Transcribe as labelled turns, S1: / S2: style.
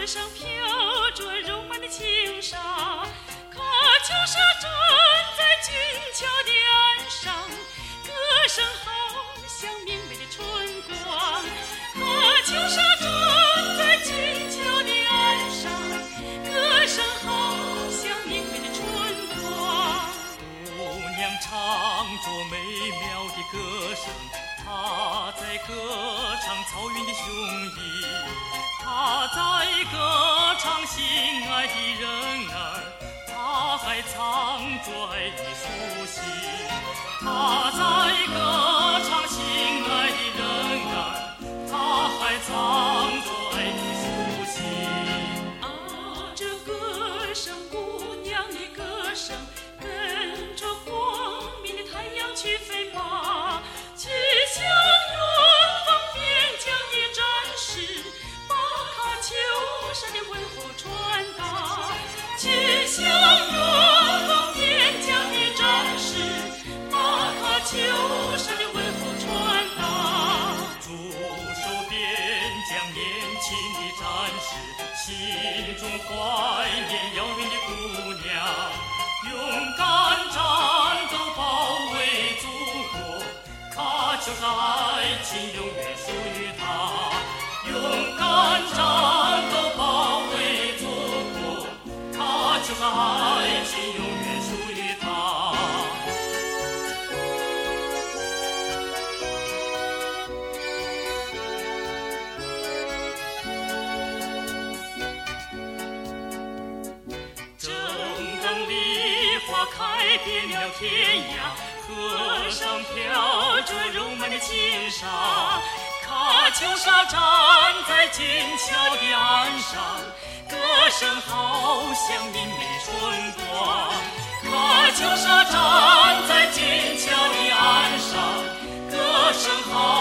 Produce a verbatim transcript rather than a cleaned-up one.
S1: 河上飘着柔漫的轻纱，喀秋莎站在俊俏的岸上，歌声好像明媚的春光。喀秋莎站在俊俏的岸上，歌声好像明媚的春光。
S2: 姑娘唱着美妙的歌声，她在歌唱草原的雄鹰，她在歌唱心爱的人儿，她还藏着爱的书信。她在歌唱心爱的人儿，她还藏着爱的书信。
S1: 啊，这歌声，姑娘的歌声，跟着光明的太阳去飞吧，去向远方边疆的战士把喀秋莎的问候传达，去向远方边疆的战士把喀秋莎的问候传达。
S2: 驻守边疆年轻的战士，心中怀念遥远的姑娘，勇敢战斗保卫祖国，喀秋莎爱情永远属于她。勇敢战斗保卫祖国，喀秋莎爱情永远属于她。
S1: 正当梨花开遍了天涯，河上飘着柔漫的轻纱，喀秋莎站在俊俏的岸上，歌声好像明媚春光。喀秋莎站在俊俏的岸上，歌声好